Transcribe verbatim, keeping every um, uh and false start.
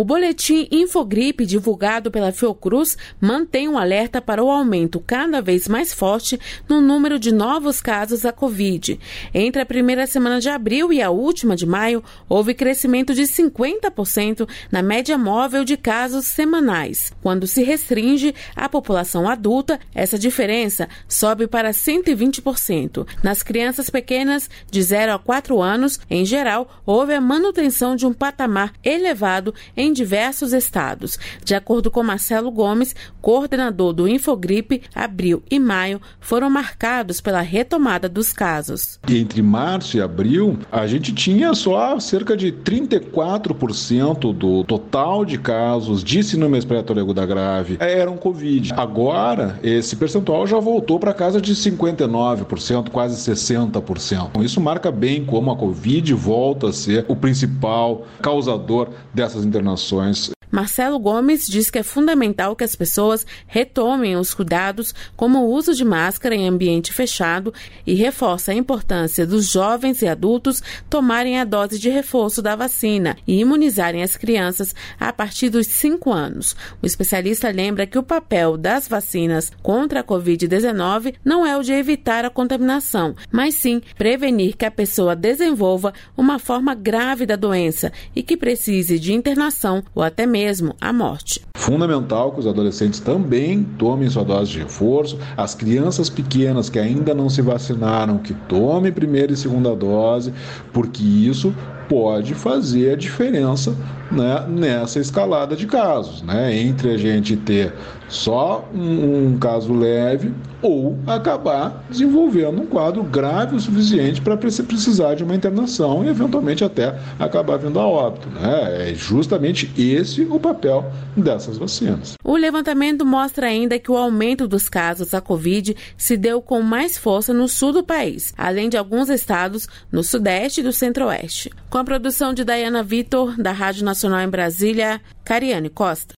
O boletim Infogripe, divulgado pela Fiocruz, mantém um alerta para o aumento cada vez mais forte no número de novos casos da Covid. Entre a primeira semana de abril e a última de maio, houve crescimento de cinquenta por cento na média móvel de casos semanais. Quando se restringe a população adulta, essa diferença sobe para cento e vinte por cento. Nas crianças pequenas, de zero a quatro anos, em geral, houve a manutenção de um patamar elevado em diversos estados. De acordo com Marcelo Gomes, coordenador do Infogripe, abril e maio foram marcados pela retomada dos casos. Entre março e abril, a gente tinha só cerca de trinta e quatro por cento do total de casos de síndrome respiratória aguda grave eram Covid. Agora, esse percentual já voltou para casa de cinquenta e nove por cento, quase sessenta por cento. Isso marca bem como a Covid volta a ser o principal causador dessas internações. Marcelo Gomes diz que é fundamental que as pessoas retomem os cuidados, como o uso de máscara em ambiente fechado, e reforça a importância dos jovens e adultos tomarem a dose de reforço da vacina e imunizarem as crianças a partir dos cinco anos. O especialista lembra que o papel das vacinas contra a covid dezenove não é o de evitar a contaminação, mas sim prevenir que a pessoa desenvolva uma forma grave da doença e que precise de internação ou até mesmo mesmo a morte. Fundamental que os adolescentes também tomem sua dose de reforço, as crianças pequenas que ainda não se vacinaram, que tomem primeira e segunda dose, porque isso pode fazer a diferença, né, nessa escalada de casos, né, entre a gente ter só um, um caso leve ou acabar desenvolvendo um quadro grave o suficiente para precisar de uma internação e eventualmente até acabar vindo a óbito, né? É justamente esse o papel dessas vacinas. O levantamento mostra ainda que o aumento dos casos da Covid se deu com mais força no sul do país, além de alguns estados no sudeste e do centro-oeste. Com a produção de Dayana Vitor, da Rádio Nacional em Brasília, Cariane Costa.